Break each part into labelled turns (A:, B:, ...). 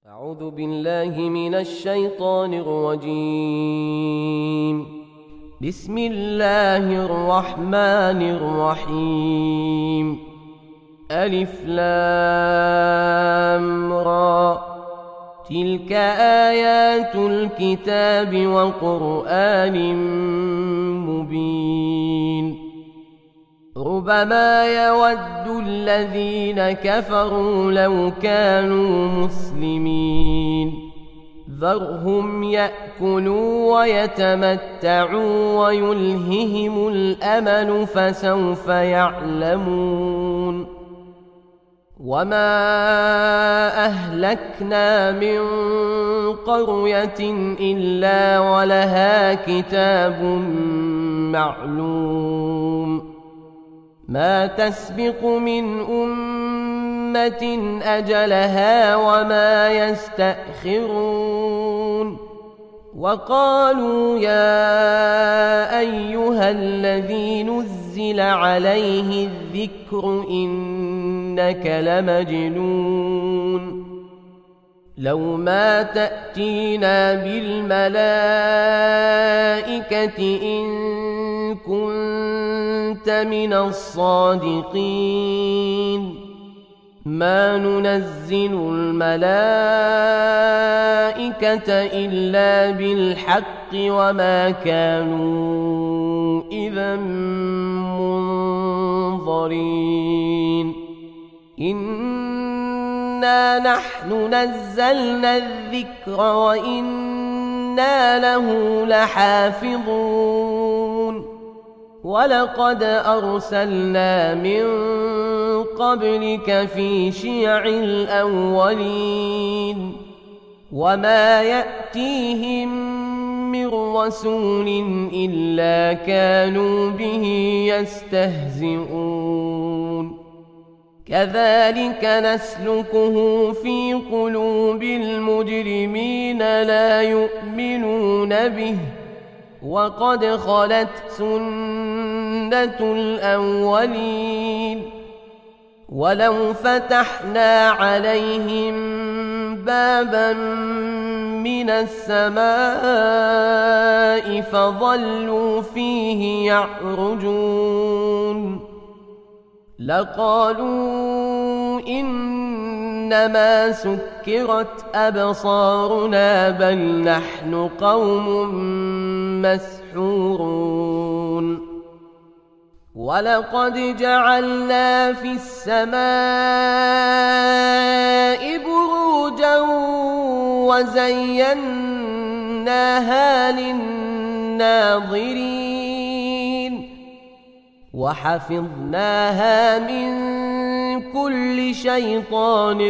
A: أعوذ بالله من الشيطان الرجيم. بسم الله الرحمن الرحيم. ألف لام را، تلك آيات الكتاب وقرآن مبين. ربما يود الذين كفروا لو كانوا مسلمين. ذرهم يأكلوا ويتمتعوا ويلههم الأمل فسوف يعلمون. وما أهلكنا من قرية إلا ولها كتاب معلوم. ما تسبق من أمة أجلها وما يستأخرون. وقالوا يا أيها الذي نزل عليه الذكر إنك لمجنون. لو ما تأتينا بالملائكة إن كنت من الصادقين. ما ننزل الملائكة إلا بالحق وما كانوا إذا منظرين. إنا نحن نزلنا الذكر وإنا له لحافظون. ولقد أرسلنا من قبلك في شيع الأولين. وما يأتيهم من رسول إلا كانوا به يستهزئون. كذلك نسلكه في قلوب المجرمين لا يؤمنون به. وقد خلت سنة الأولين. ولو فتحنا عليهم بابا من السماء فظلوا فيه يعرجون لقالوا إنما سكرت أبصارنا بل نحن قوم مسحورون. ولقد جعلنا في السماء بروجا وزيناها للناظرين وحفظناها من كل شيطان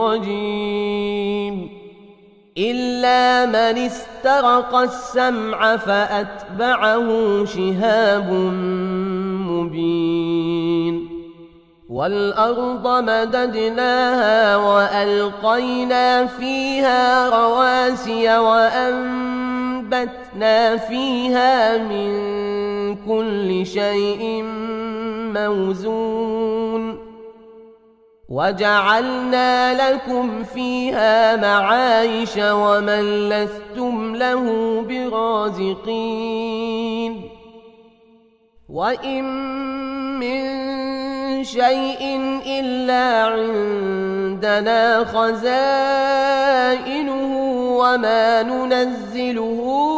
A: رجيم إلا من استرق السمع فأتبعه شهاب مبين. والأرض مددناها وألقينا فيها رواسي وأنبتنا فيها من كل شيء موزون. وجعلنا لكم فيها معايش ومن لستم له برازقين. وإن من شيء إلا عندنا خزائنه وما ننزله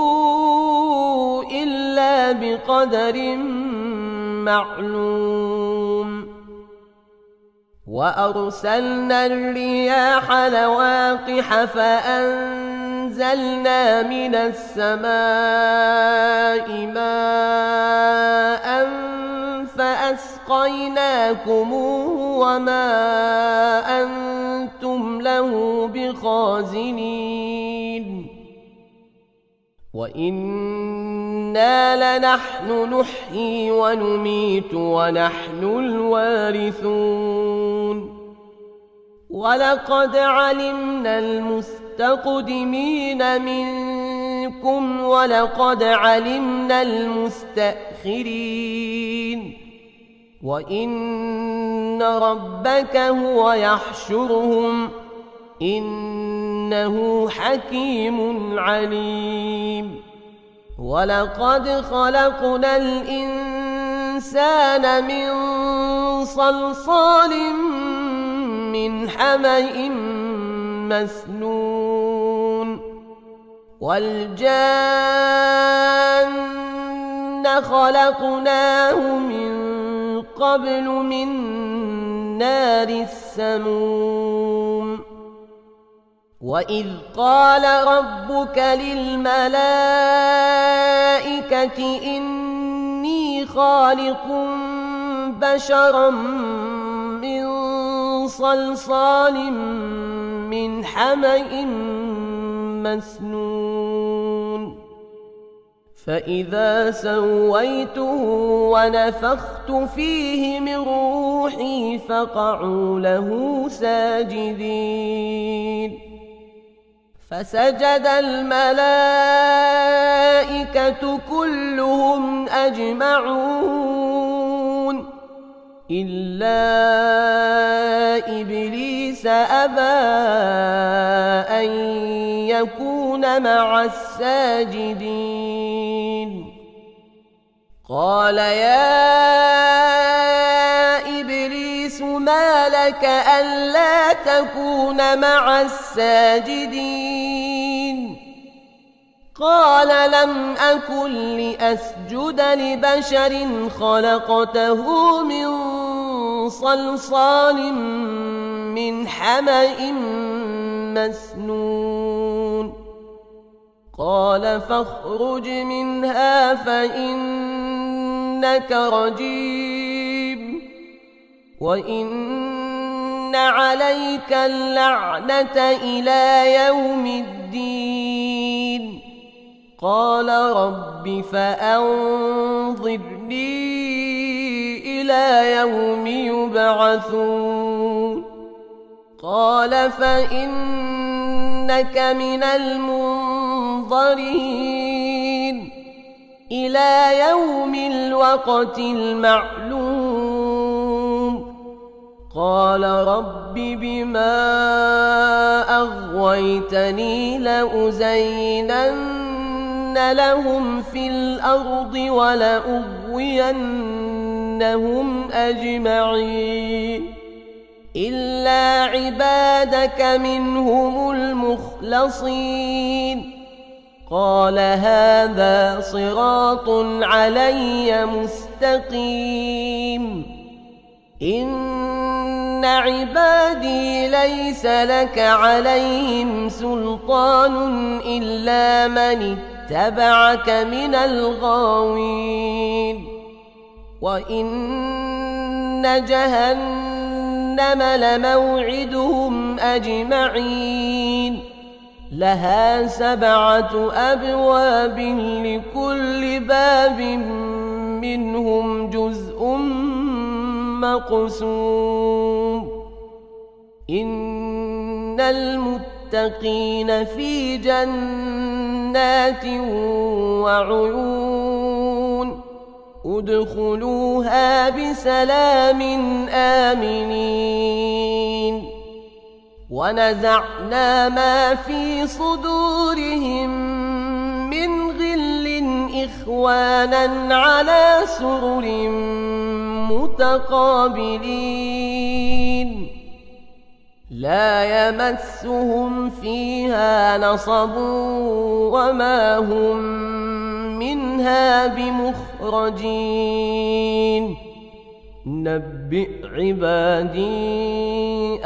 A: إلا بقدر معلوم. وأرسلنا الرياح لواقح فأنزلنا من السماء ماء فأسقيناكموه وما أنتم له بخازنين. وإنا لنحن نحيي ونميت ونحن الوارثون. ولقد علمنا المستقدمين منكم ولقد علمنا المستأخرين. وإن ربك هو يحشرهم إنه إنه حكيم عليم ولقد خلقنا الإنسان من صلصال من حمإ مسنون والجان خلقناه من قبل من نار السموم وإذ قال ربك للملائكة إني خالق بشرا من صلصال من حمإ مسنون فإذا سويته ونفخت فيه من روحي فقعوا له ساجدين فسجد الملائكة كلهم أجمعون إلا إبليس أبى أن يكون مع الساجدين قال يا إبليس ما لك ألا تكون مع الساجدين قال لم أكن لأسجد لبشر خلقته من صلصال من حمإ مسنون قال فاخرج منها فإنك رجيم وإن عليك اللعنة إلى يوم الدين قال رب فأنظرني إلى يوم يبعثون قال فإنك من المنظرين إلى يوم الوقت المعلوم قال رب بما أغويتني لأزينن لهم في الأرض ولأغوينهم أجمعين إلا عبادك منهم المخلصين قال هذا صراط علي مستقيم إن عبادي ليس لك عليهم سلطان إلا من اتبعك من الغاوين وإن جهنم لموعدهم أجمعين لها 7 أبواب لكل باب منهم جزء مقسوم إن المتقين في جنات وعيون ادخلوها بسلام آمنين ونزعنا ما في صدورهم من غل إخوانا على سرر متقابلين لا يمسهم فيها نصب وما هم منها بمخرجين نبئ عبادي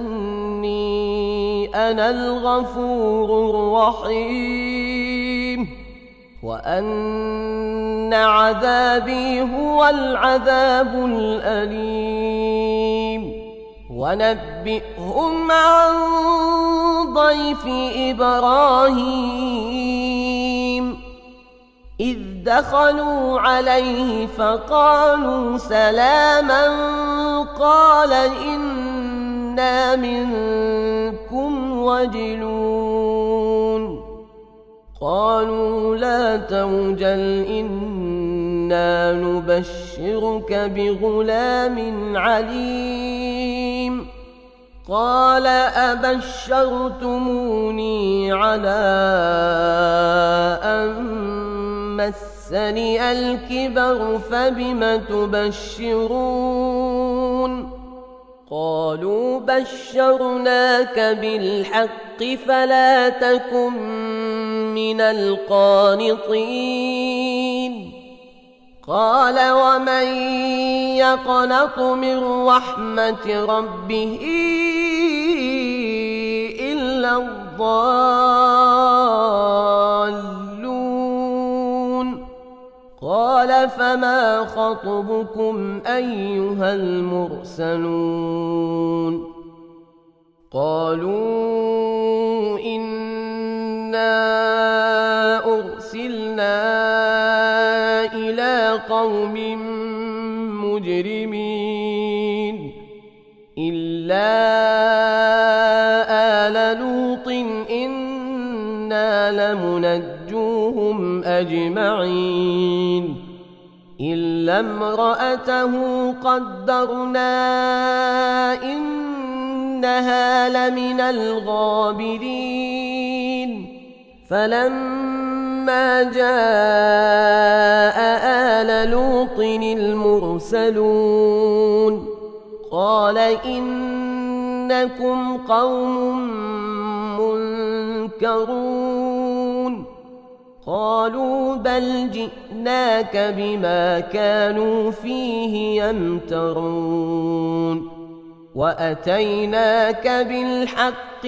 A: أني أنا الغفور الرحيم وأن عذابي هو العذاب الأليم ونبئهم عن ضيف إبراهيم إذ دخلوا عليه فقالوا سلاما قال إنا منكم وجلون قالوا لا توجل إنا نبشرك بغلام عليم قال أبشرتموني على أن مسني الكبر فبم تبشرون قالوا بشرناك بالحق فلا تكن من القانطين قال ومن يقنط من رحمة ربه إلا الضالون قال فما خطبكم أيها المرسلون قالوا إنا أرسلنا إلى قوم مجرمين إلا آل لوط إنا لمنجوهم أجمعين إلا امرأته قدرنا إنها لمن الغابرين فلما جاء آل لوط المرسلون قال إنكم قوم منكرون قالوا بل جئناك بما كانوا فيه يمترون وأتيناك بالحق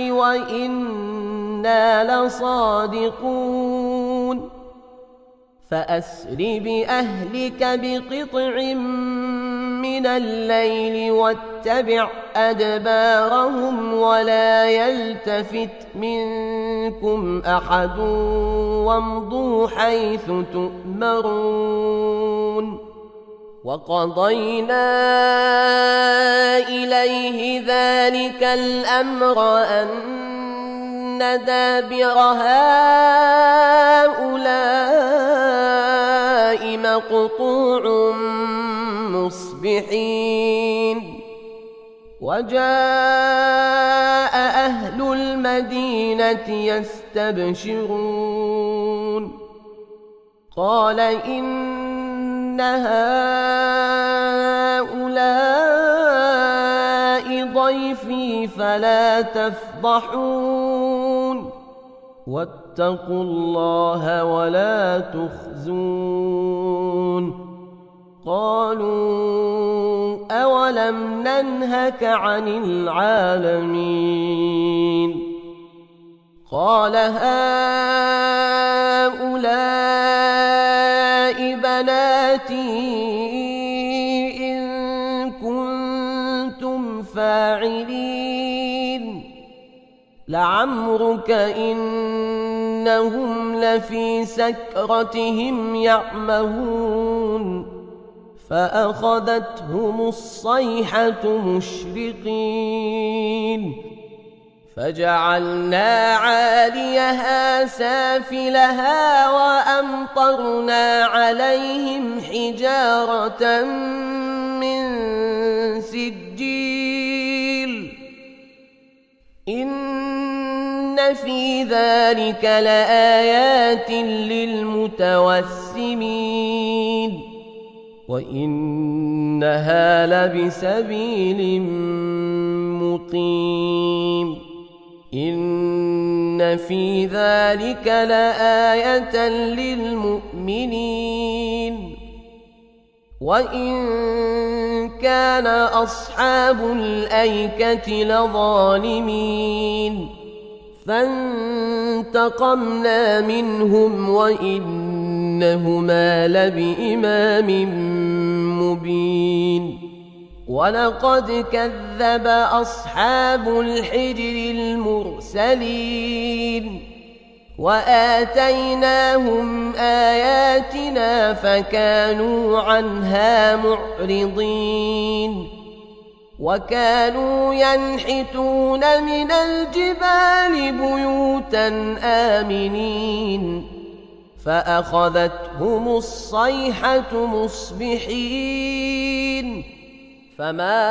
A: وإنا لصادقون فأسر بأهلك بقطع من الليل واتبع أدبارهم ولا يلتفت منكم أحد وامضوا حيث تؤمرون وقضينا إليه ذلك الأمر أن دابر هؤلاء مقطوع مصبحين وجاء أهل المدينة يستبشرون قال إن هؤلاء ضيفي فلا تفضحون واتقوا الله ولا تخزون قالوا أولم ننهك عن العالمين قال هؤلاء بناتي إن كنتم فاعلين لعمرك إنهم لفي سكرتهم يعمهون فأخذتهم الصيحة مشرقين فجعلنا عاليها سافلها وأمطرنا عليهم حجارة من سجيل إن في ذلك لآيات للمتوسمين وإنها لبسبيل مقيم إن في ذلك لآية للمؤمنين وإن كان أصحاب الأيكة لظالمين فانتقمنا منهم وإنهما لبإمام مبين ولقد كذب أصحاب الحجر المرسلين وآتيناهم آياتنا فكانوا عنها معرضين وكانوا ينحتون من الجبال بيوتا آمنين فأخذتهم الصيحة مصبحين فما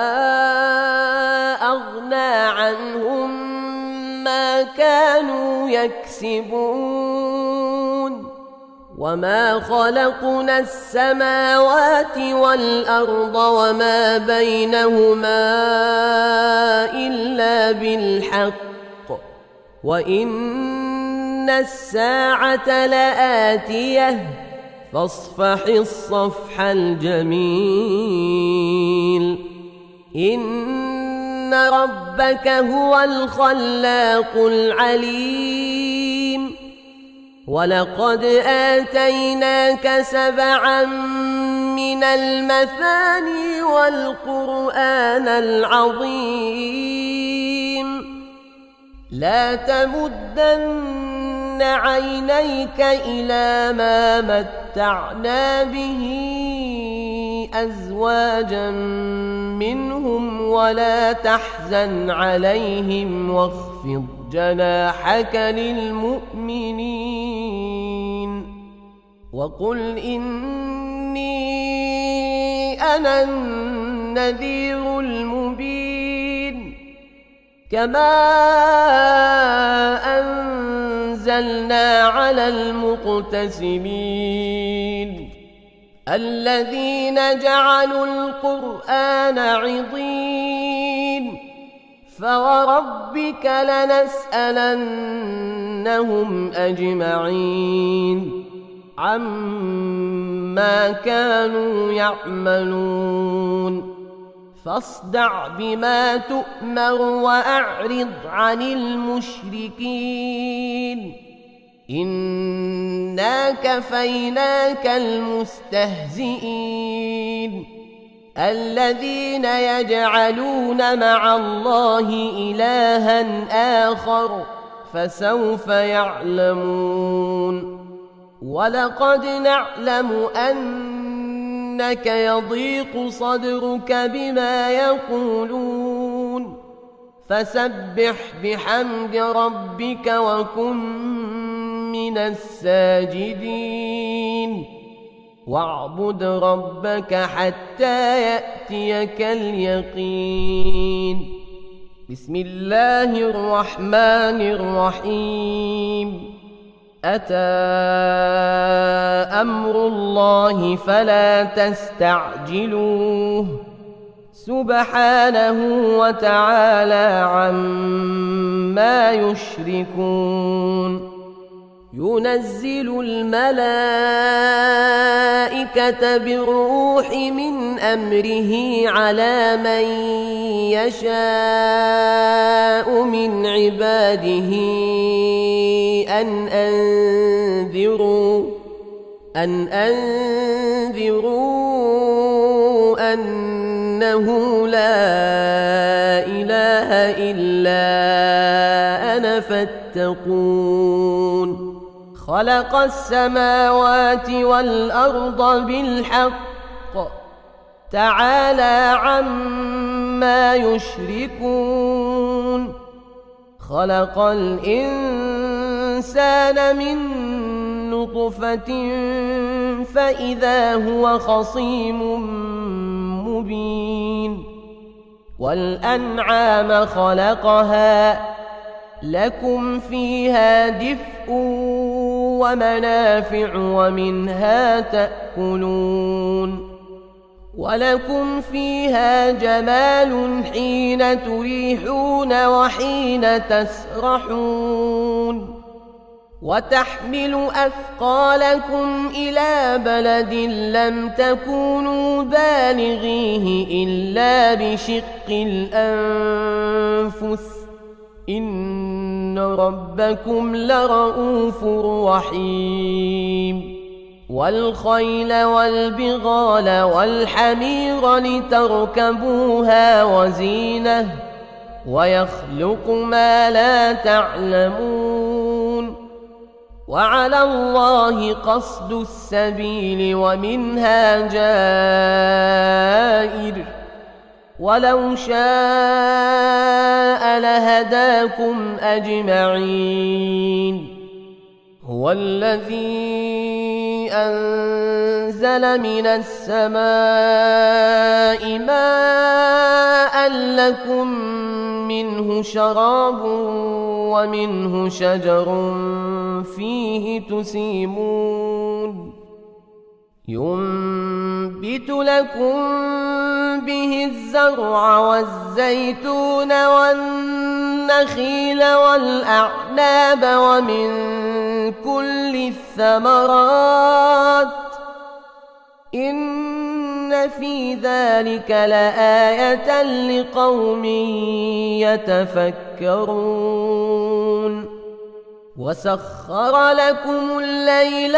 A: أغنى عنهم ما كانوا يكسبون وما خلقنا السماوات والأرض وما بينهما إلا بالحق وإن الساعة لآتية فاصفح الصفح الجميل إن ربك هو الخلاق العليم ولقد آتيناك 7 من المثاني والقرآن العظيم لا تمدن عينيك إلى ما متعنا به أزواجا منهم ولا تحزن عليهم واخفض جناحك للمؤمنين وقل إني أنا النذير المبين كما أنزلنا على المقتسمين الذين جعلوا القرآن عضين فوربك لنسألنهم أجمعين عما كانوا يعملون فاصدع بما تؤمر وأعرض عن المشركين إنا كفيناك المستهزئين الذين يجعلون مع الله إلها آخر فسوف يعلمون ولقد نعلم أنك يضيق صدرك بما يقولون فسبح بحمد ربك وكن من الساجدين واعبد ربك حتى يأتيك اليقين بسم الله الرحمن الرحيم أتى أمر الله فلا تستعجلوه سبحانه وتعالى عما يشركون ينزل الملائكة بالروح من أمره على من يشاء من عباده أن أنذروا أنه لا إله إلا أنا فاتقون خلق السماوات والأرض بالحق تعالى عما يشركون خلق الإنسان من نطفة فإذا هو خصيم مبين والأنعام خلقها لكم فيها دفء ومنافع ومنها تأكلون ولكم فيها جمال حين تريحون وحين تسرحون وتحمل أثقالكم إلى بلد لم تكونوا بالغيه إلا بشق الأنفس إن ربكم لرؤوف رحيم والخيل والبغال والحمير لتركبوها وزينة ويخلق ما لا تعلمون وعلى الله قصد السبيل ومنها جائر ولو شاء لهداكم أجمعين هو الذي أنزل من السماء ماء لكم منه شراب ومنه شجر فيه تسيمون ينبت لكم به الزرع والزيتون والنخيل والأعناب ومن كل الثمرات إن في ذلك لآية لقوم يتفكرون وسخر لكم الليل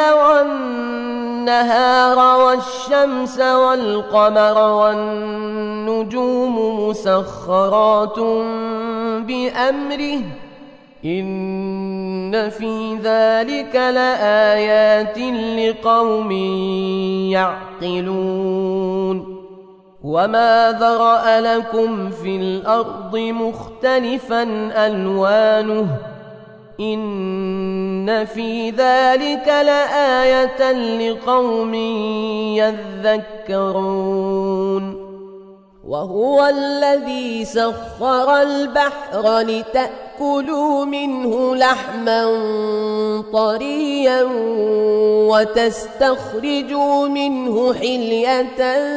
A: والنهار والشمس والقمر والنجوم مسخرات بأمره إن في ذلك لآيات لقوم يعقلون وما ذرأ لكم في الأرض مختلفا ألوانه إن في ذلك لآية لقوم يذكرون وهو الذي سخر البحر لتأكلوا منه لحما طريا وتستخرجوا منه حلية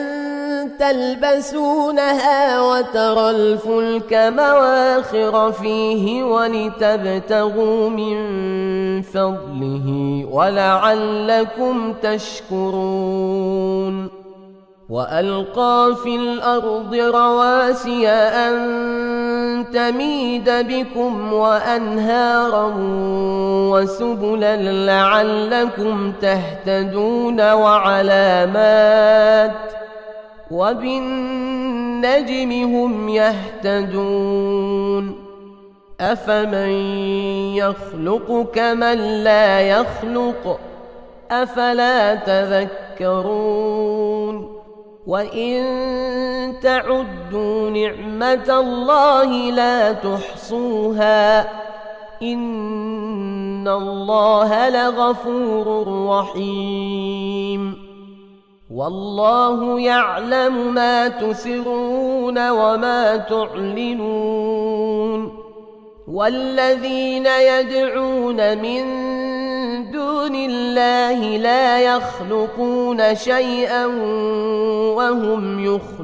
A: تلبسونها وترى الفلك مواخر فيه ولتبتغوا من فضله ولعلكم تشكرون وألقى في الأرض رواسي أن تميد بكم وأنهارا وسبلا لعلكم تهتدون وعلامات وبالنجم هم يهتدون أفمن يخلق كمن لا يخلق أفلا تذكرون وإن تعدوا نعمة الله لا تحصوها إن الله لغفور رحيم والله يعلم ما تسرون وما تعلنون والذين يدعون من دون الله لا يخلقون شيئا وهم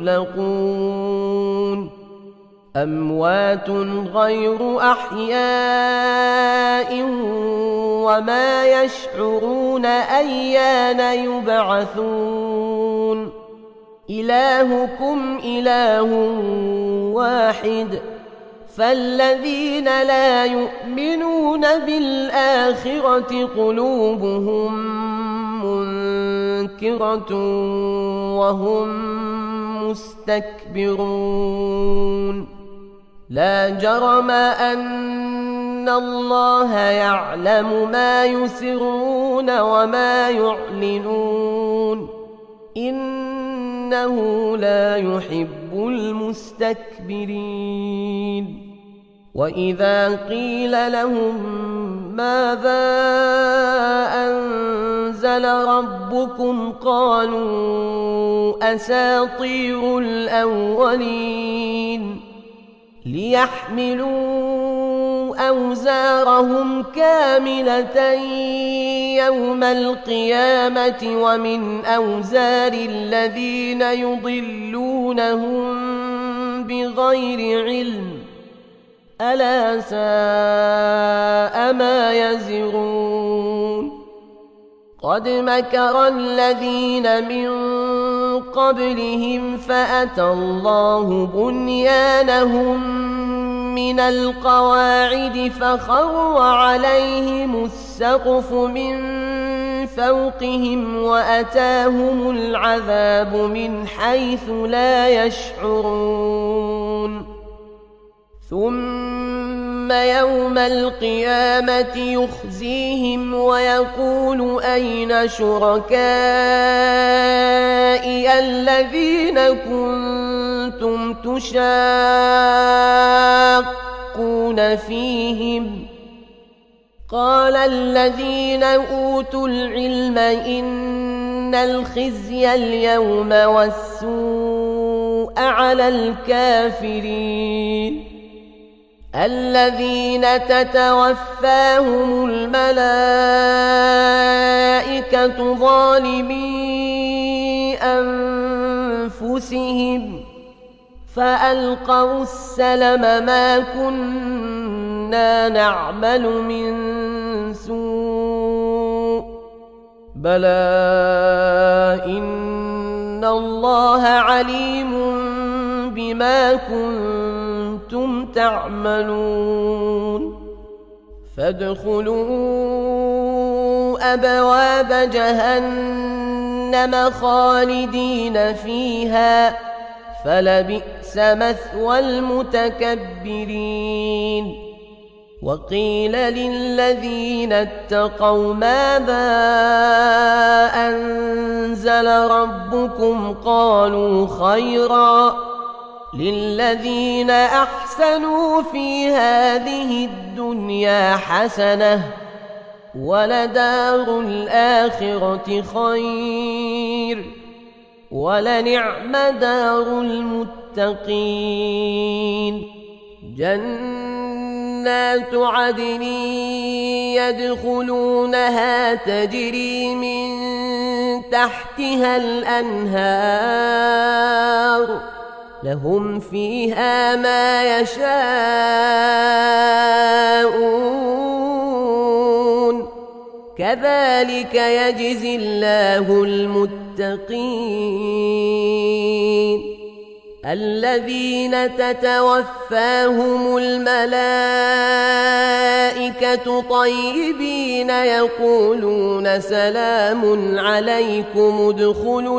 A: يخلقون أموات غير أحياء وما يشعرون أيان يبعثون إلهكم إله واحد فالذين لا يؤمنون بالآخرة قلوبهم منكرة وهم مستكبرون لا جرم أن الله يعلم ما يسرون وما يعلنون إنه لا يحب المستكبرين وإذا قيل لهم ماذا أنزل ربكم قالوا أساطير الأولين ليحملوا أوزارهم كاملة يوم القيامة ومن أوزار الذين يضلونهم بغير علم ألا ساء ما يزرون قد مكر الذين من قبلهم فأتى الله بنيانهم من القواعد فخر عليهم السقف من فوقهم وأتاهم العذاب من حيث لا يشعرون ثم يوم القيامة يخزيهم ويقول أين شركائي الذين كنتم تشاقون فيهم قال الذين أوتوا العلم إن الخزي اليوم والسوء على الكافرين الذين تتوفاهم الملائكة ظالمي أنفسهم فألقوا السلم ما كنا نعمل من سوء بلى إن الله عليم بما كنتم تعملون فادخلوا أبواب جهنم خالدين فيها فلبئس مثوى المتكبرين وقيل للذين اتقوا ماذا أنزل ربكم قالوا خيرا للذين أحسنوا في هذه الدنيا حسنة ولدار الآخرة خير ولنعم دار المتقين جنات عدن يدخلونها تجري من تحتها الأنهار لهم فيها ما يشاءون كذلك يجزي الله المتقين الذين تتوفاهم الملائكة طيبين يقولون سلام عليكم ادخلوا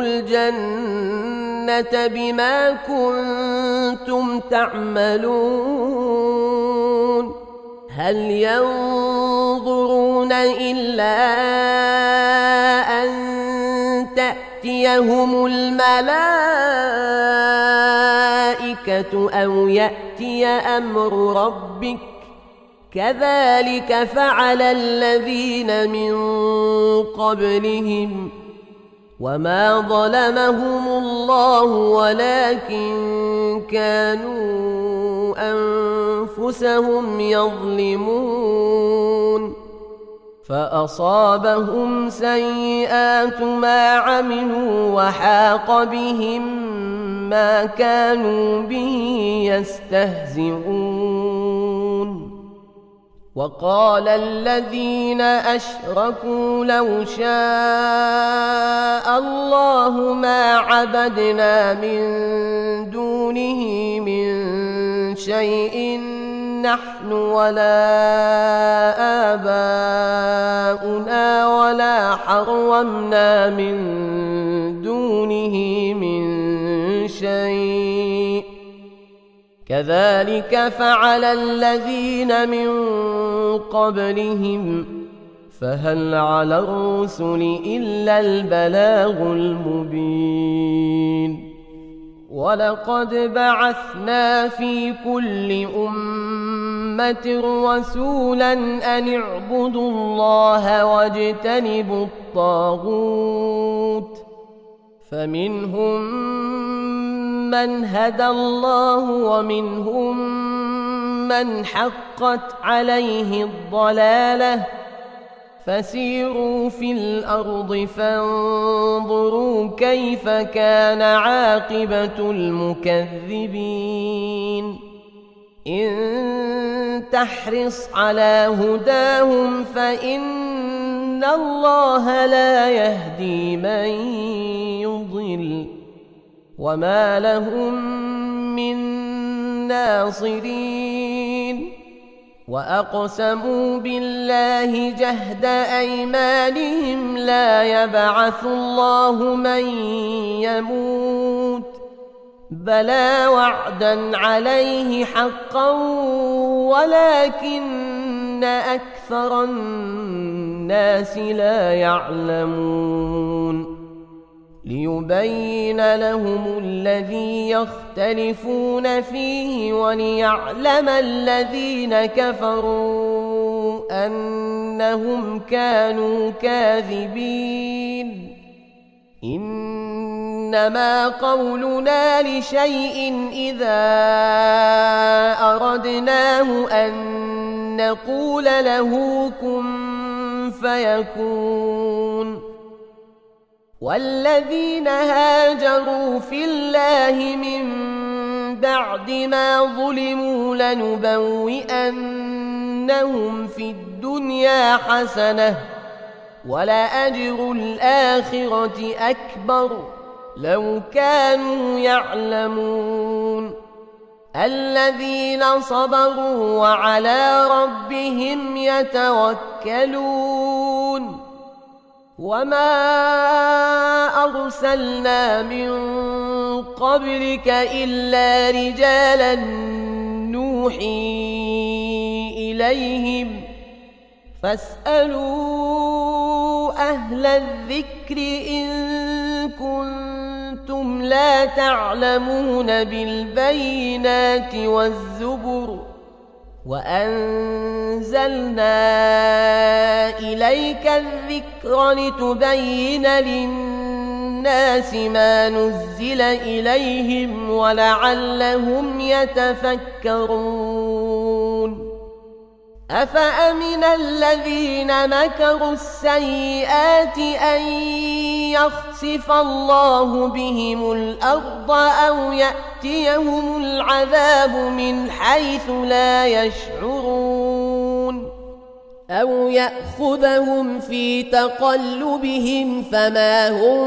A: الجنة بما كنتم تعملون هل ينظرون إلا أن تأتيهم الملائكة أو يأتي أمر ربك كذلك فعل الذين من قبلهم وما ظلمهم الله ولكن كانوا أنفسهم يظلمون فأصابهم سيئات ما عملوا وحاق بهم ما كانوا به يستهزئون وقال الذين أشركوا لو شاء الله ما عبدنا من دونه من شيء نحن ولا آباؤنا ولا حرمنا من دونه من شيء كذلك فعل الذين من قبلهم فهل على الرسل إلا البلاغ المبين ولقد بعثنا في كل أمة رسولا أن اعبدوا الله واجتنبوا الطاغوت فمنهم من هدى الله ومنهم من حقت عليه الضلالة فسيروا في الأرض فانظروا كيف كان عاقبة المكذبين إن تحرص على هداهم فإن الله لا يهدي من يضل وما لهم من ناصرين وأقسموا بالله جهد أيمانهم لا يبعث الله من يموت بلى وعدا عليه حقا ولكن أكثر الناس لا يعلمون ليبين لهم الذي يختلفون فيه وليعلم الذين كفروا أن أنهم كانوا كاذبين إنما قولنا لشيء إذا أردناه أن نقول له كن فيكون والذين هاجروا في الله من بعد ما ظلموا لنبوئنهم في الدنيا حسنة ولأجر الآخرة أكبر لو كانوا يعلمون الذين صبروا وعلى ربهم يتوكلون وما أرسلنا من قبلك إلا رجالا نوحي إليهم فاسألوا أهل الذكر إن كنتم لا تعلمون بالبينات والزبر وأنزلنا إليك الذكر لتبين للناس ما نزل إليهم ولعلهم يتفكرون أفأمن الذين مكروا السيئات أن يخسف الله بهم الأرض أو يأتيهم العذاب من حيث لا يشعرون أو يأخذهم في تقلبهم فما هم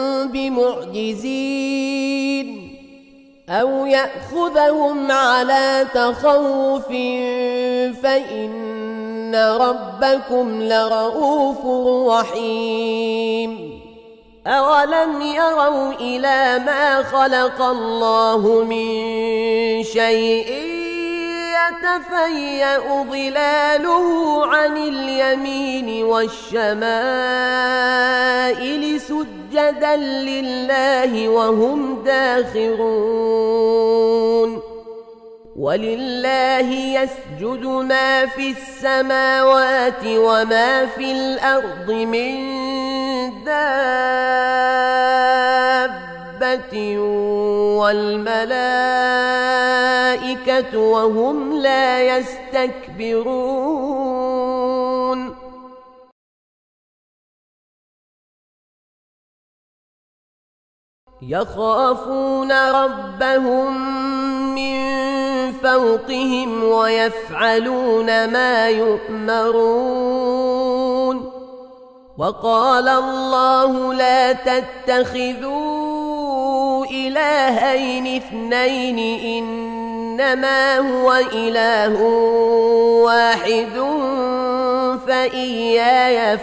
A: بمعجزين أو يأخذهم على تخوف فإن ربكم لرؤوف رحيم أولم يروا إلى ما خلق الله من شيء يتفيأ ظلاله عن اليمين والشمائل سجدا لله وهم داخرون ولله يسجد ما في السماوات وما في الأرض من دابة والملائكة وهم لا يستكبرون يخافون ربهم من فوقهم ويفعلون ما يؤمرون وقال الله لا تتخذوا إلهين اثنين إنما هو إله واحد فإياي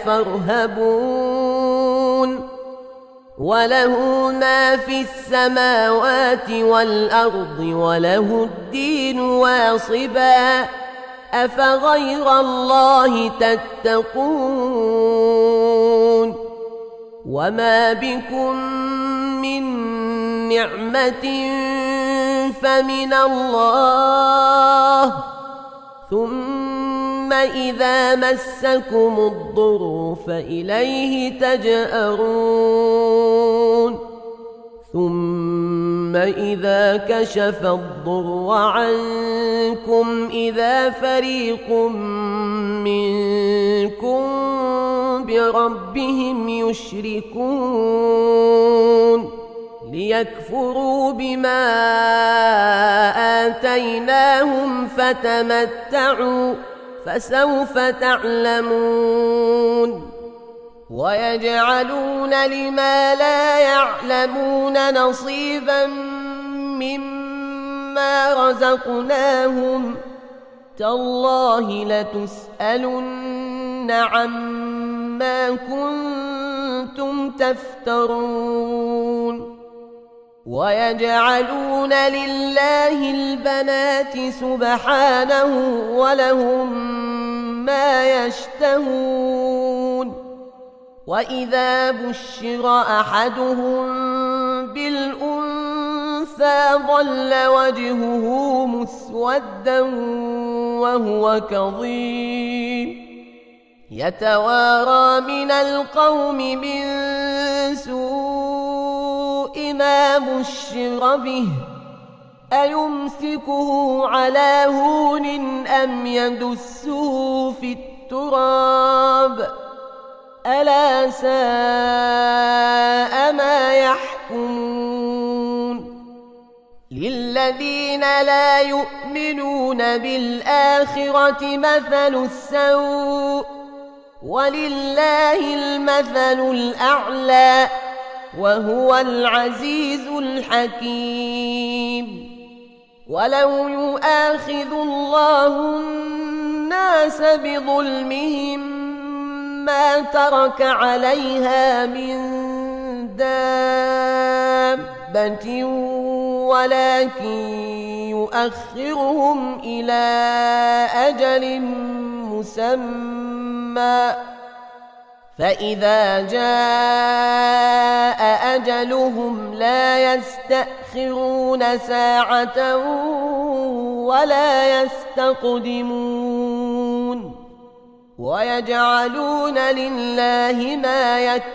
A: فارهبون وله ما في السماوات والأرض وله الدين واصبا أفغير الله تتقون وما بكم من نعمة فمن الله ثم إذا مسكم الضر فإليه تجأرون ثم إذا كشف الضر عنكم إذا فريق منكم بربهم يشركون ليكفروا بما آتيناهم فتمتعوا فسوف تعلمون ويجعلون لما لا يعلمون نصيبا مما رزقناهم تالله لتسألن عما كنتم تفترون ويجعلون لله البنات سبحانه ولهم ما يشتهون وإذا بشر أحدهم بالأنثى ظل وجهه مسودا وهو كظيم يتوارى من القوم من سوء ما بشر به أيمسكه على هون أم يدسه في التراب ألا ساء ما يحكمون للذين لا يؤمنون بالآخرة مثل السوء ولله المثل الأعلى وهو العزيز الحكيم ولو يؤاخذ الله الناس بظلمهم ما ترك عليها من دابة ولكن يؤخرهم إلى أجل مسمى فإذا جاء أجلهم لا يستأخرون ساعة ولا يستقدمون ويجعلون لله ما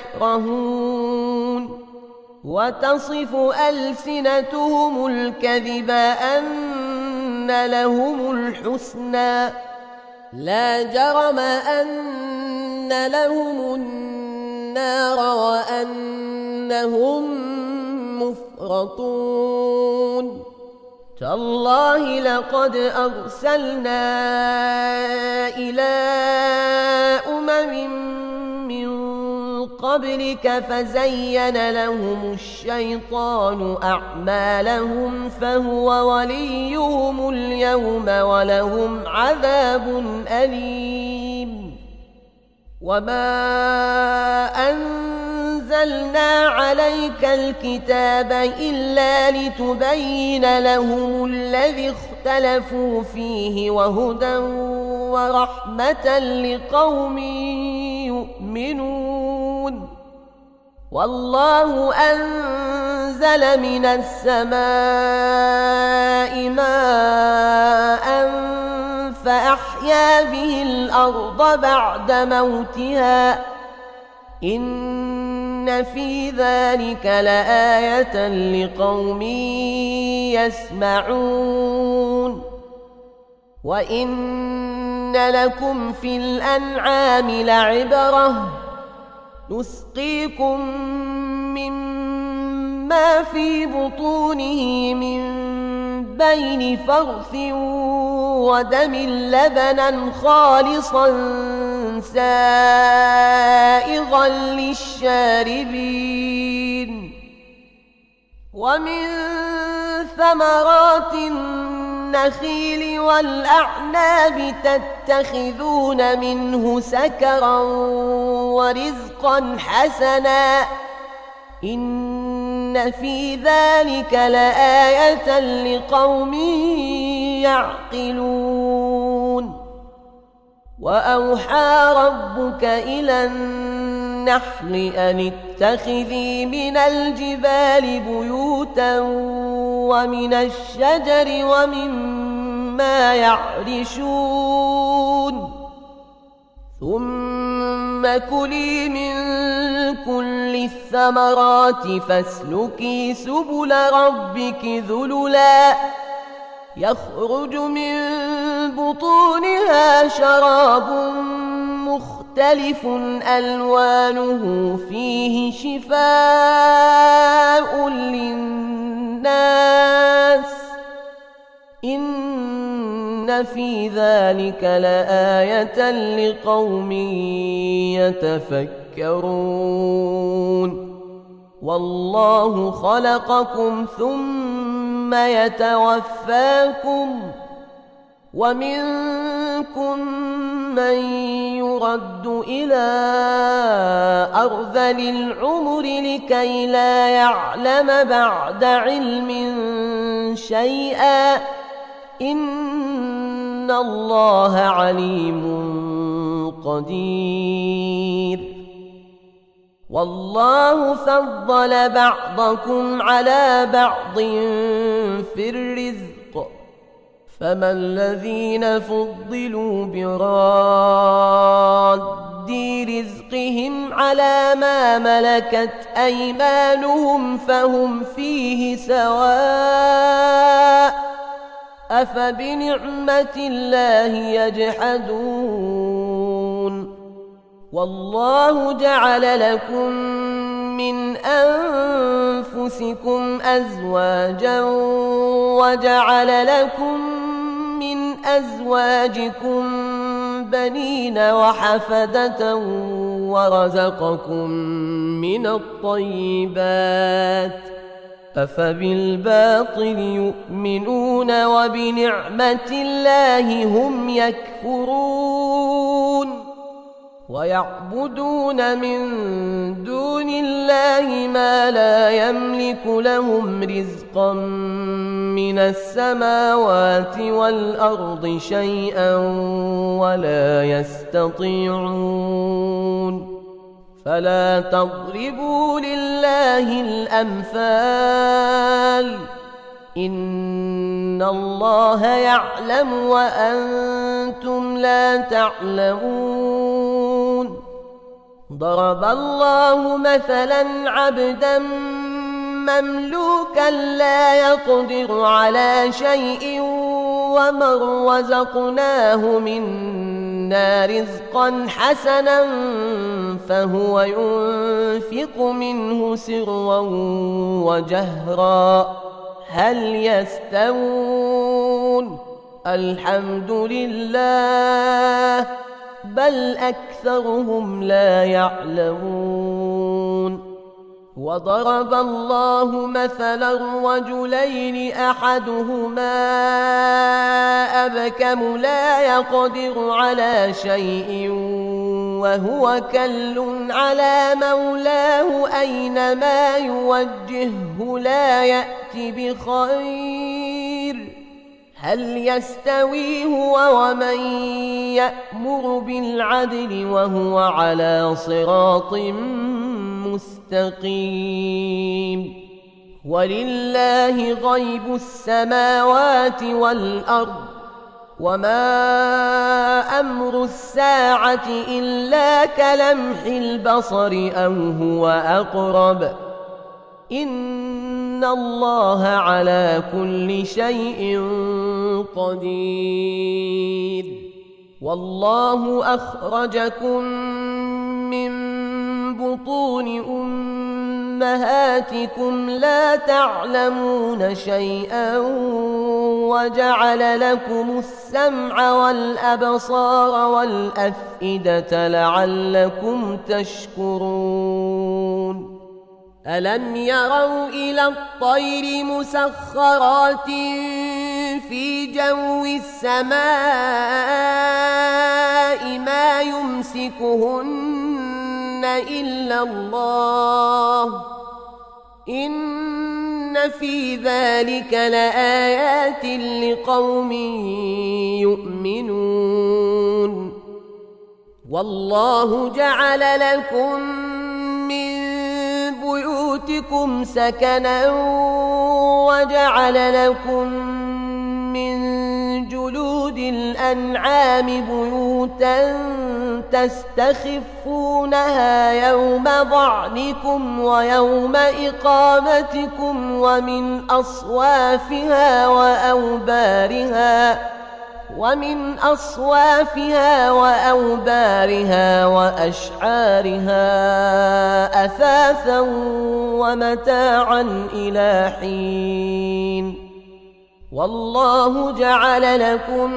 A: يكرهون وتصف ألسنتهم الكذب أن لهم الحسنى لا جرم أن لهم النار وأنهم مفرطون تالله لقد أرسلنا إلى من قبلك فزين لهم الشيطان أعمالهم فهو وليهم اليوم ولهم عذاب أليم وما أنزلنا عليك الكتاب إلا لتبين لهم الذي اختلفوا فيه وهدى ورحمة لقوم يؤمنون والله أنزل من السماء ماء فأحيا به الأرض بعد موتها إن في ذلك لآية لقوم يسمعون وإن لكم في الأنعام لعبرة نسقيكم مما في بطونه من بين فرث ودم لبنا خالصا سائغا للشاربين ومن ثمرات النخيل والأعناب تتخذون منه سكرا ورزقا حسنا إن في ذلك لآية لقوم يعقلون وأوحى ربك إلى النحل أن اتخذي من الجبال بيوتا ومن الشجر ومما يعرشون ثم كلي من كل الثمرات فاسلكي سبل ربك ذللا يخرج من بطونها شراب مختلف ألوانه فيه شفاء للناس إن في ذلك لآية لقوم يتفكرون والله خلقكم ثم يتوفاكم ومنكم من يرد إلى أرذل العمر لكي لا يعلم بعد علم شيئا إن الله عليم قدير والله فضل بعضكم على بعض في الرزق فما الذين فضلوا براد رزقهم على ما ملكت أيمانهم فهم فيه سواء أفبنعمة الله يجحدون والله جعل لكم من أنفسكم أزواجا وجعل لكم من أزواجكم بنين وحفدة ورزقكم من الطيبات أفبالباطل يؤمنون وبنعمة الله هم يكفرون ويعبدون من دون الله ما لا يملك لهم رزقا من السماوات والأرض شيئا ولا يستطيعون فلا تضربوا لله الأمثال إن الله يعلم وأنتم لا تعلمون ضرب الله مثلا عبدا مملوكا لا يقدر على شيء ومن رزقناه منا رزقا حسنا فهو ينفق منه سرا وجهرا هل يستوون الحمد لله بل أكثرهم لا يعلمون وضرب الله مثلا رجلين أحدهما أبكم لا يقدر على شيء وهو كل على مولاه أينما يوجهه لا يأتي بخير هل يستوي هو ومن يأمر بالعدل وهو على صراط مستقيم ولله غيب السماوات والأرض وما أمر الساعة إلا كلمح البصر أو هو أقرب إن الله على كل شيء قدير والله أخرجكم من بطون أمهاتكم لا تعلمون شيئا وجعل لكم السمع والأبصار والأفئدة لعلكم تشكرون ألم يروا إلى الطير مسخرات في جو السماء ما يمسكهن إلا الله إن في ذلك لآيات لقوم يؤمنون والله جعل لكم من بيوتكم سكنا وجعل لكم من جلود الأنعام بيوتا تستخفونها يوم ظعنكم ويوم إقامتكم ومن أصوافها وأوبارها وأشعارها أثاثا ومتاعا إلى حين والله جعل لكم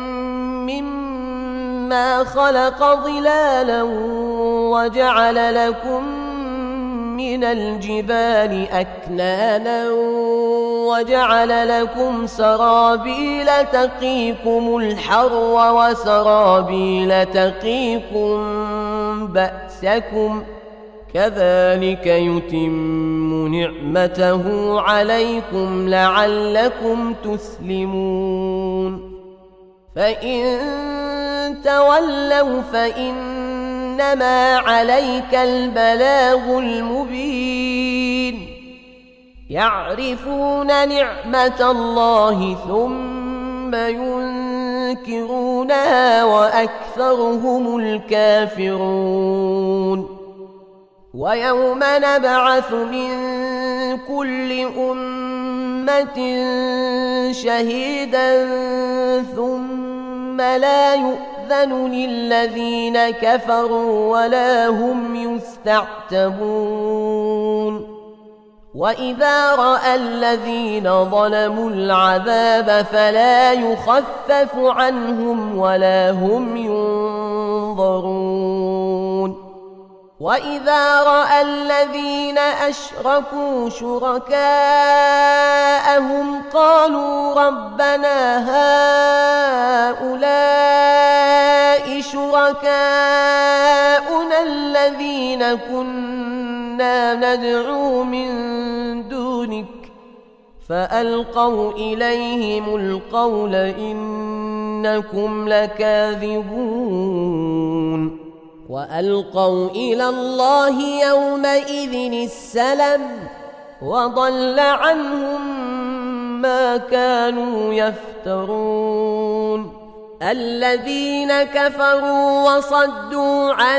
A: مما خلق ظلالا وجعل لكم من الجبال أكنانا وجعل لكم سرابيل تقيكم الحر وسرابيل تقيكم بأسكم كذلك يتم نعمته عليكم لعلكم تسلمون فإن تولوا فإنما عليك البلاغ المبين يعرفون نعمة الله ثم ثم ينكرونها وأكثرهم الكافرون ويوم نبعث من كل أمة شهيدا ثم لا يؤذن للذين كفروا ولا هم يستعتبون وإذا رأى الذين ظلموا العذاب فلا يخفف عنهم ولا هم ينظرون وإذا رأى الذين أشركوا شركاءهم قالوا ربنا هؤلاء شركاؤنا الذين كنا ندعو من دونك فألقوا إليهم القول إنكم لكاذبون وألقوا إلى الله يومئذ السلم وضل عنهم ما كانوا يفترون الذين كفروا وصدوا عن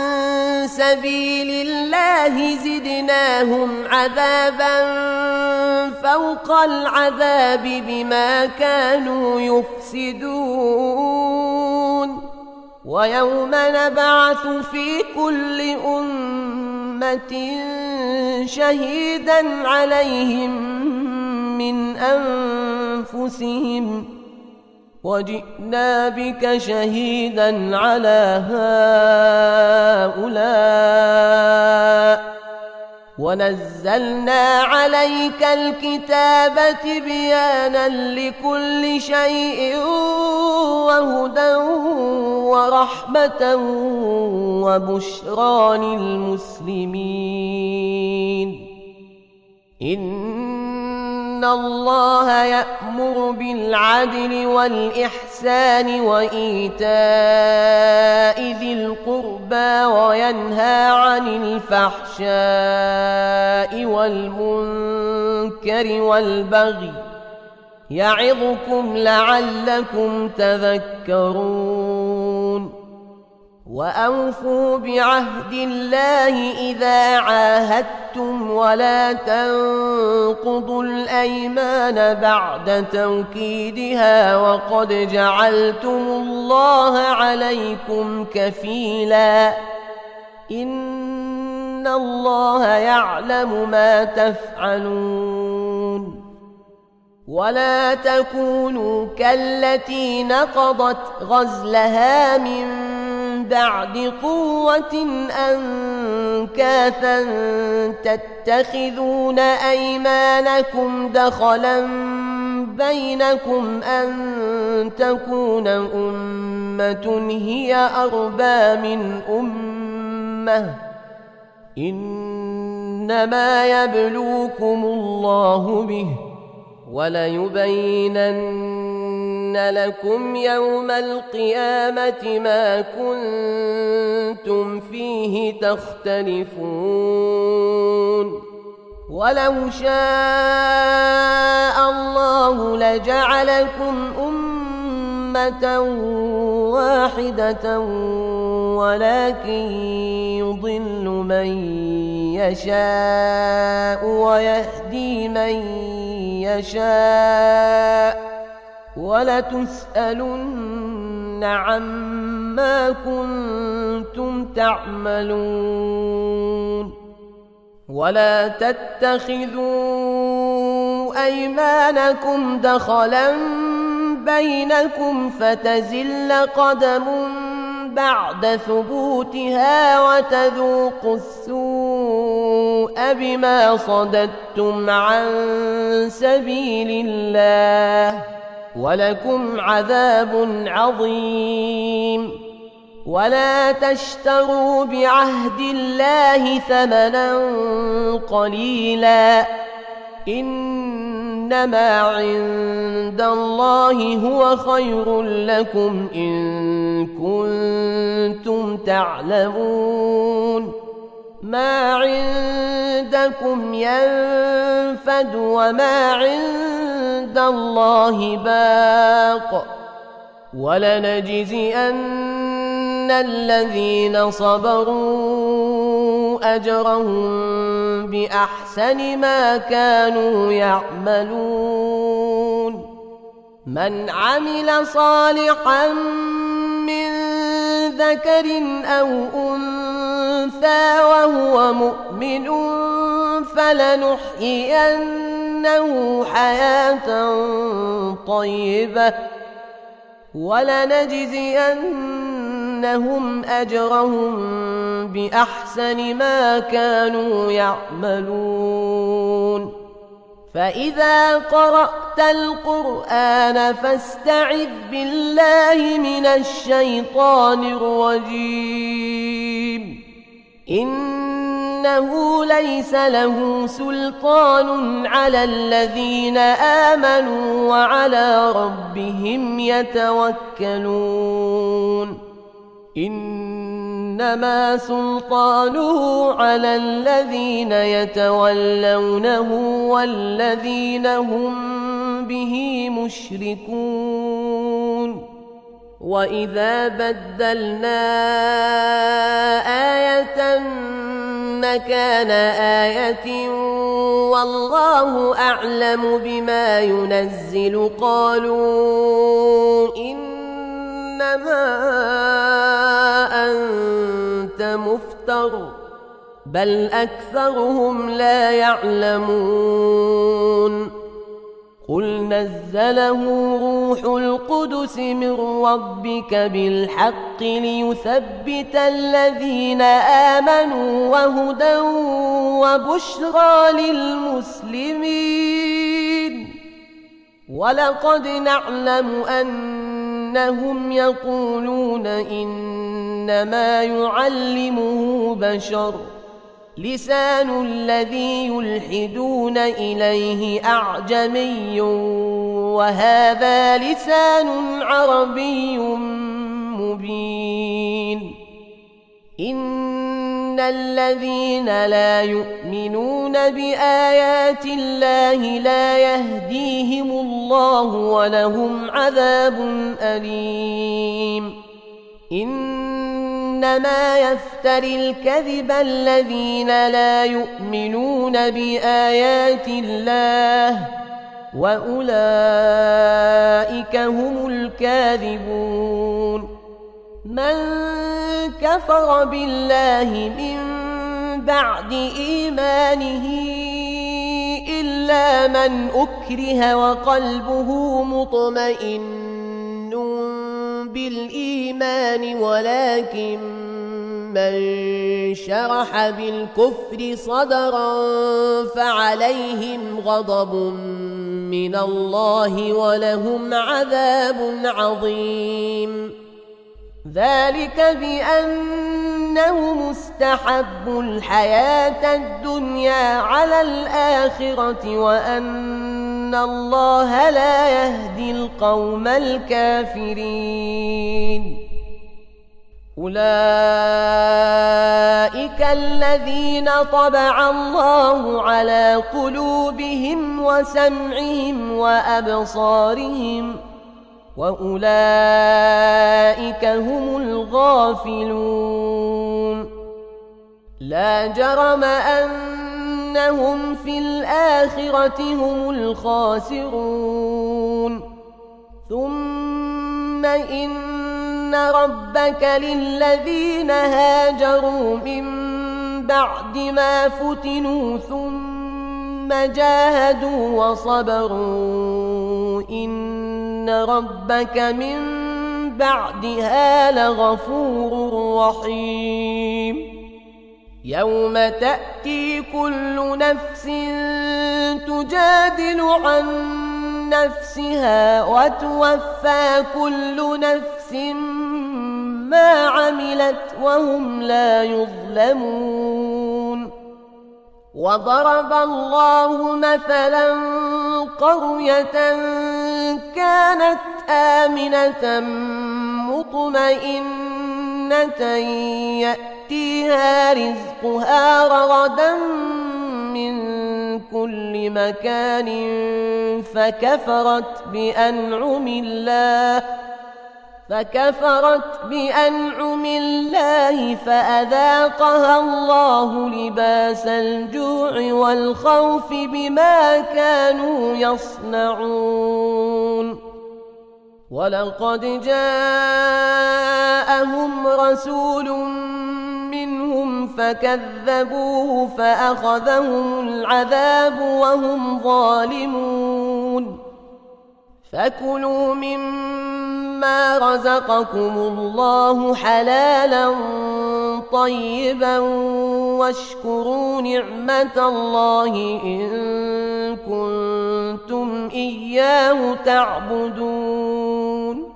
A: سبيل الله زدناهم عذابا فوق العذاب بما كانوا يفسدون ويوم نبعث في كل أمة شهيدا عليهم من أنفسهم وجئنا بك شهيدا على هؤلاء ونزلنا عليك الكتاب تبيانا لكل شيء وهدى ورحمة وبشرى للمسلمين إن الله يأمر بالعدل والإحسان وإيتاء ذي القربى وينهى عن الفحشاء والمنكر والبغي يعظكم لعلكم تذكرون وأوفوا بعهد الله إذا عاهدتم ولا تنقضوا الأيمان بعد توكيدها وقد جعلتم الله عليكم كفيلا إن الله يعلم ما تفعلون ولا تكونوا كالتي نقضت غزلها من بعد قوة أنكاثا تتخذون أيمانكم دخلا بينكم أن تكون أمة هي أربى من أمة إنما يبلوكم الله به وليبينن لكم يوم القيامة ما كنتم فيه تختلفون ولو شاء الله لجعلكم أمة واحدة ولكن يضل من يشاء ويهدي من يشاء ولتسألن عما كنتم تعملون ولا تتخذوا أيمانكم دخلا بينكم فتزل قدم بعد ثبوتها وتذوقوا السوء بما صددتم عن سبيل الله ولكم عذاب عظيم ولا تشتروا بعهد الله ثمنا قليلا إنما عند الله هو خير لكم إن كنتم تعلمون ما عندكم ينفد وما عند عند الله باق ولنجزين الذين صبروا أجرهم بأحسن ما كانوا يعملون من عمل صالحا من ذكر أو أنثى وهو مؤمن فلنحيينه حياة طيبة ولنجزينهم أجرهم بأحسن ما كانوا يعملون فإذا قرأت القرآن فاستعذ بالله من الشيطان الرجيم إنه ليس له سلطان على الذين آمنوا وعلى ربهم يتوكلون إنما سلطانه على الذين يتولونه والذين هم به مشركون وإذا بدلنا آية مكان آية والله أعلم بما ينزل قالوا إنما أنت مفتر بل أكثرهم لا يعلمون قل نزله روح القدس من ربك بالحق ليثبت الذين آمنوا وهدى وبشرى للمسلمين ولقد نعلم أنهم يقولون إنما يعلمه بشر لسان الذي يلحدون إليه أعجمي وهذا لسان عربي مبين إن الذين لا يؤمنون بآيات الله لا يهديهم الله ولهم عذاب أليم إنما يفتري الكذب الذين لا يؤمنون بآيات الله وأولئك هم الكاذبون من كفر بالله من بعد إيمانه إلا من أكره وقلبه مطمئن بالإيمان ولكن من شرح بالكفر صدرا فعليهم غضب من الله ولهم عذاب عظيم ذلك بأنهم استحبوا الحياة الدنيا على الآخرة وأن الله لا يهدي القوم الكافرين أولئك الذين طبع الله على قلوبهم وسمعهم وأبصارهم وأولئك هم الغافلون لا جرم أنهم في الآخرة هم الخاسرون ثم إن ربك للذين هاجروا من بعد ما فتنوا ثم جاهدوا وصبروا إن ربك من بعدها لغفور رحيم يوم تأتي كل نفس تجادل عن نفسها وتوفى كل نفس ما عملت وهم لا يظلمون وضرب الله مثلا قرية كانت آمنة مطمئنة يأتيها رزقها رغدا من من كل مكان فكفرت بأنعم الله فأذاقها الله لباس الجوع والخوف بما كانوا يصنعون ولقد جاءهم رسول منهم فكذبوه فأخذهم العذاب وهم ظالمون فكلوا مما رزقكم الله حلالا طيبا واشكروا نعمة الله إن كنتم إياه تعبدون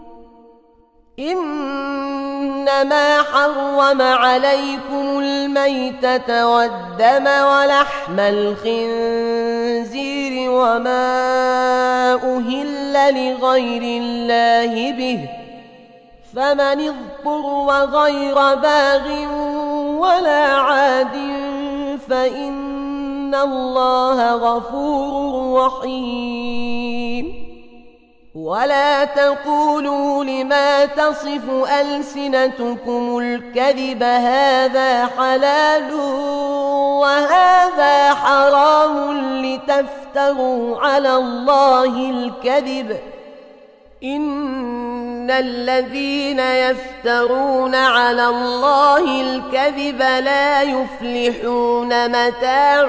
A: إنما حرم عليكم الميتة والدم ولحم الخنزير وما أهل لغير الله به فمن اضطر غير باغ ولا عاد فإن الله غفور رحيم ولا تقولوا لما تصف ألسنتكم الكذب هذا حلال وهذا حرام لتفتروا على الله الكذب إن الذين يفترون على الله الكذب لا يفلحون متاع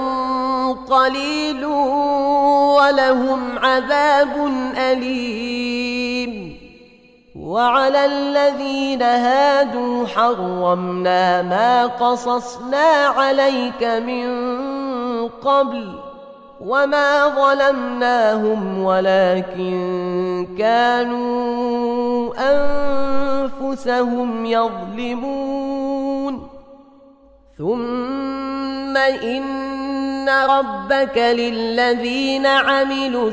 A: قليل ولهم عذاب أليم وعلى الذين هادوا حرمنا ما قصصنا عليك من قبل وما ظلمناهم ولكن كانوا أنفسهم يظلمون ثم إن ربك للذين عملوا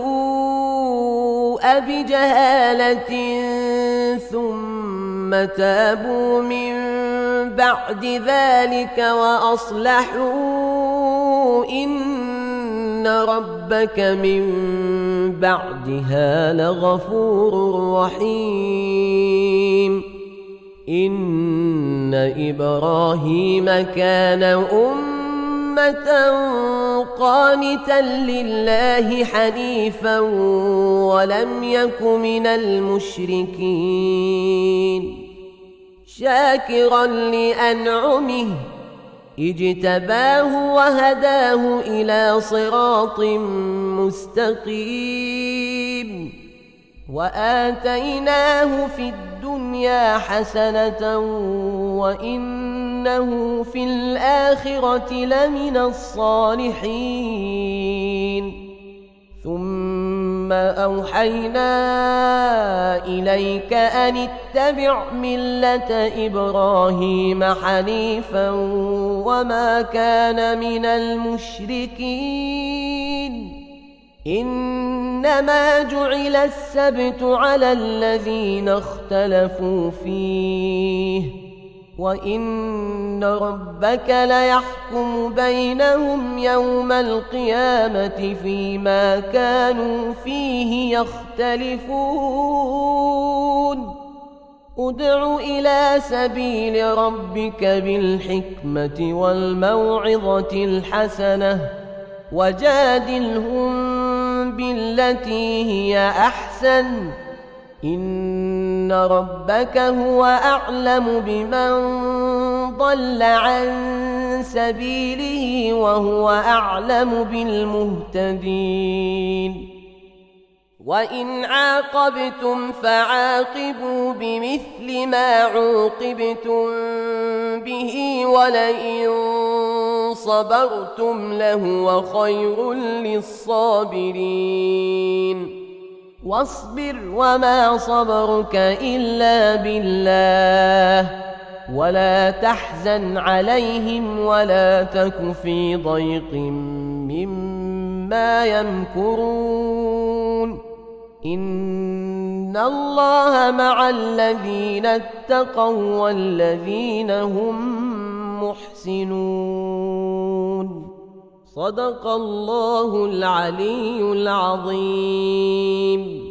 A: السوء بجهالة ثم تابوا من بعد ذلك وأصلحوا إن ربك من بعدها لغفور رحيم إن إبراهيم كان أمة قانتا لله حنيفا ولم يك من المشركين شاكرا لأنعمه اجتباه وهداه إلى صراط مستقيم وآتيناه في الدنيا حسنة وإنه في الآخرة لمن الصالحين ثم أوحينا إليك أن اتبع ملة إبراهيم حنيفا وما كان من المشركين إنما جعل السبت على الذين اختلفوا فيه وإن ربك ليحكم بينهم يوم القيامة فيما كانوا فيه يختلفون ادع إلى سبيل ربك بالحكمة والموعظة الحسنة وجادلهم بالتي هي أحسن إن ربك هو أعلم بمن ضل عن سبيله وهو أعلم بالمهتدين وإن عاقبتم فعاقبوا بمثل ما عوقبتم به ولئن صبرتم لهو خير للصابرين واصبر وما صبرك إلا بالله ولا تحزن عليهم ولا تك في ضيق مما يمكرون إن الله مع الذين اتقوا والذين هم محسنون صدق الله العلي العظيم.